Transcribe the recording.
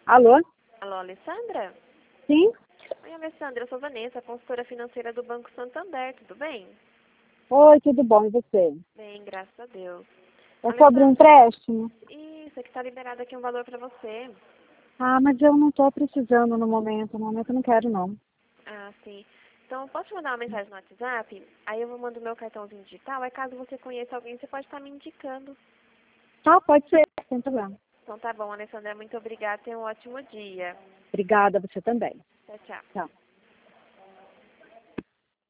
Alô? Alô, Alessandra? Sim? Oi, Alessandra, eu sou Vanessa, consultora financeira do Banco Santander, tudo bem? Oi, tudo bom, e você? Bem, graças a Deus. É sobre um Alessandra, empréstimo? isso aqui tá liberado aqui um valor para você. Ah, mas eu não tô precisando no momento. No momento eu não quero, não. Ah, sim. Então, eu posso te mandar uma mensagem no WhatsApp? Aí eu vou mandar o meu cartãozinho digital, aí caso você conheça alguém, você pode estar me indicando. Tá, pode ser, sem problema. Então tá bom, Alessandra, muito obrigada, tenha um ótimo dia. Obrigada, você também. Tchau, tchau. Tchau.